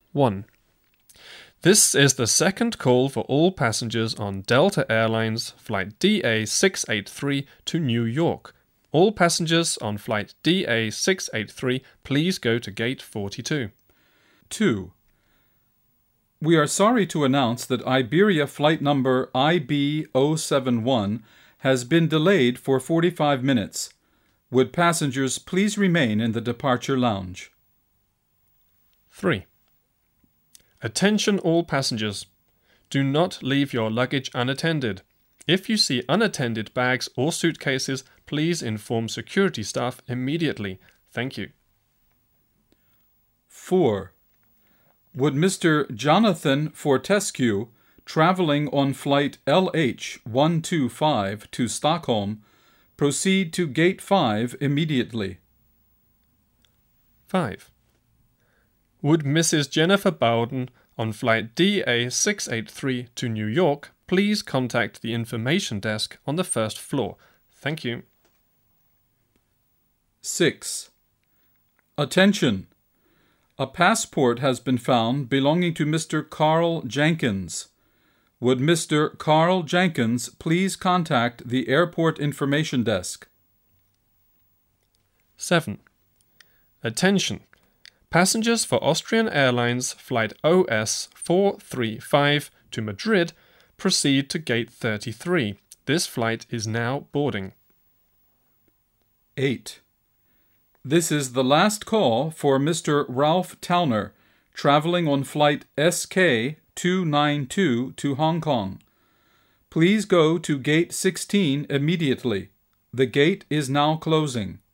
1. This is the second call for all passengers on Delta Airlines Flight DA683 to New York. All passengers on Flight DA683, please go to Gate 42. 2. We are sorry to announce that Iberia flight number IB071 has been delayed for 45 minutes. Would passengers please remain in the departure lounge? 3. Attention all passengers. Do not leave your luggage unattended. If you see unattended bags or suitcases, please inform security staff immediately. Thank you. 4. Would Mr. Jonathan Fortescue, traveling on flight LH125 to Stockholm, proceed to Gate 5 immediately? 5. Would Mrs. Jennifer Bowden on flight DA683 to New York please contact the information desk on the first floor? Thank you. 6. Attention! A passport has been found belonging to Mr. Carl Jenkins. Would Mr. Carl Jenkins please contact the airport information desk? 7. Attention! Passengers for Austrian Airlines Flight OS435 to Madrid proceed to Gate 33. This flight is now boarding. 8. This is the last call for Mr. Ralph Towner, traveling on flight SK292 to Hong Kong. Please go to Gate 16 immediately. The gate is now closing.